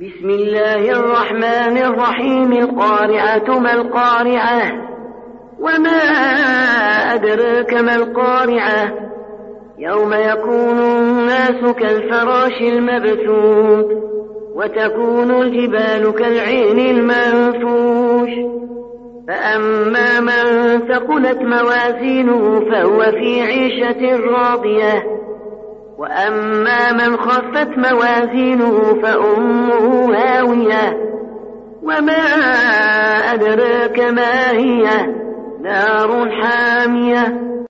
بسم الله الرحمن الرحيم. القارعة ما القارعة وما أدراك ما القارعة يوم يكون الناس كالفراش المبثوث وتكون الجبال كالعين المنفوش فأما من ثقلت موازينه فهو في عيشة راضية وأما من خفت موازينه فأمه هاوية وما أدراك ما هي نار حامية